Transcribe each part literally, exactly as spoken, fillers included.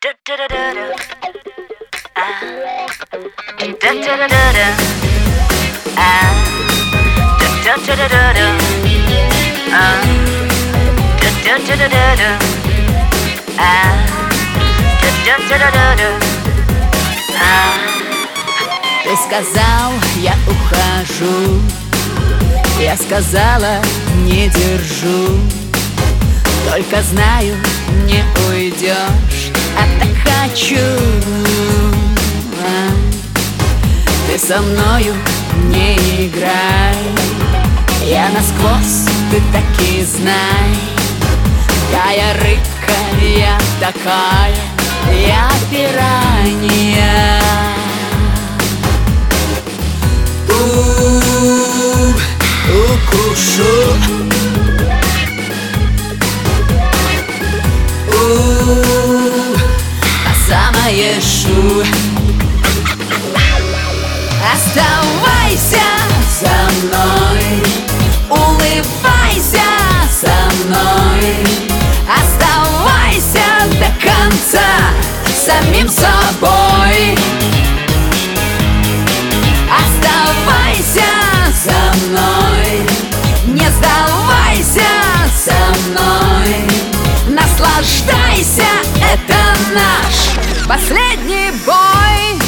Ты сказал, я ухожу. Я сказала, не держу. Только знаю, не уйдешь, а так хочу. Ты со мною не играй. Я насквозь, ты таки знай. Тая рыбка, я такая, я пиранья. У-у-у, укушу. У-у-у, а самое шу. Оставайся со мной, улыбайся со мной. Оставайся до конца самим собой. Оставайся со мной, не сдавайся со мной. Наслаждайся, это наш последний бой.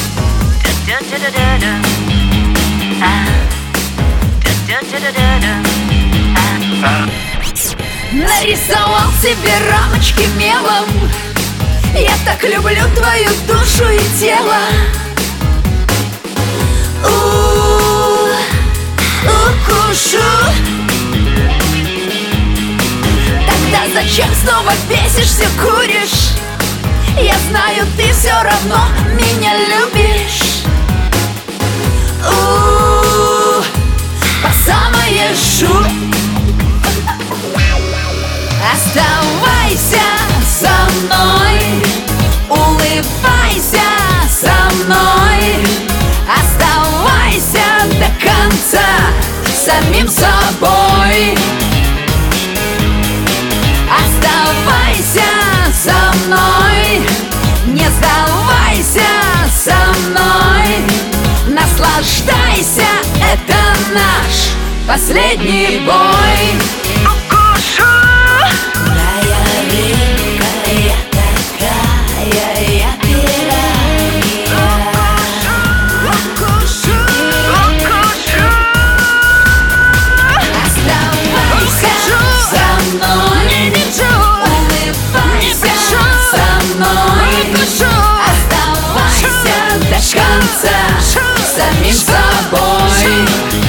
Нарисовал себе рамочки мелом. Я так люблю твою душу и тело. У-у-у, укушу. Тогда зачем снова бесишься, куришь? Я знаю, ты все равно меня любишь. У-у-у, по самое шу. Оставайся со мной, улыбайся со мной. Оставайся до конца самим собой. Оставайся со мной, не сдавайся со мной. Наслаждайся, это наш последний бой. Самим собой.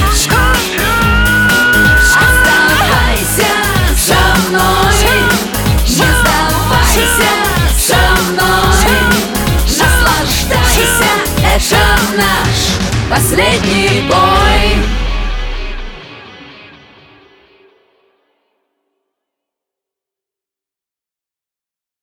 Оставайся со мной, не сдавайся со мной. Наслаждайся, это наш последний бой.